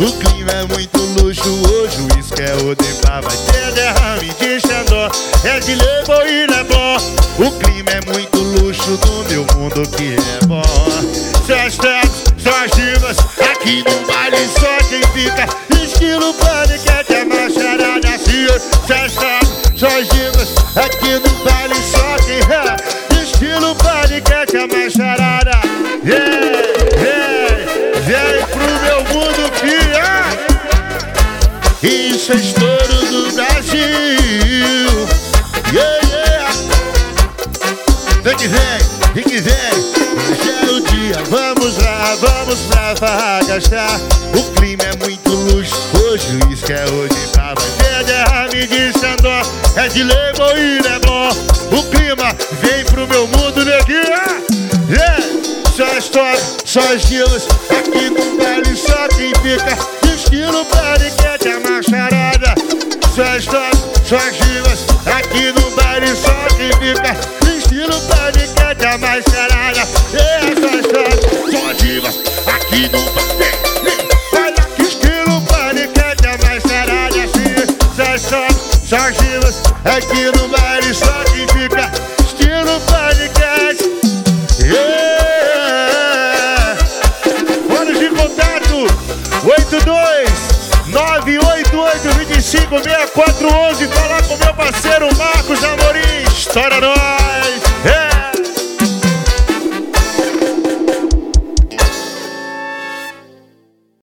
O clima é muito luxuoso, isso que é o Odepa. Vai ter derrame de Xandó, é de Leblon e Leblon. O clima é muito luxo no meu mundo que é bom. Só as trapos, só as divas, aqui no baile só quem fica. Estilo paniquete, é macharada assim. Só as trapos, só as divas, aqui no baile só quem é. Estilo paniquete, é macharada. Vem pro meu mundo que é. Isso é estouro do Brasil. Vem que vem, hoje é o dia, vamos lá, vamos pra farra gastar. O clima é muito luxuoso, isso que é hoje pra vai ter derrame de Xandó, é de Leblon e Leblon. O clima vem pro meu mundo, neguinha. Só as top, só as divas, aqui no baile só quem fica. Estilo paniquete, é macharada. Só as top, só as divas, aqui no baile só quem fica. Estilo paniquete, é macharada. Só as top, só as divas, aqui no baile. Olha que estilo paniquete, é macharada. Só as top, só as divas, aqui no baile só quem fica. Estilo paniquete. Fones de contato 82-988-25-6411. Falar com meu parceiro Marcos Amorim. Estoura nós.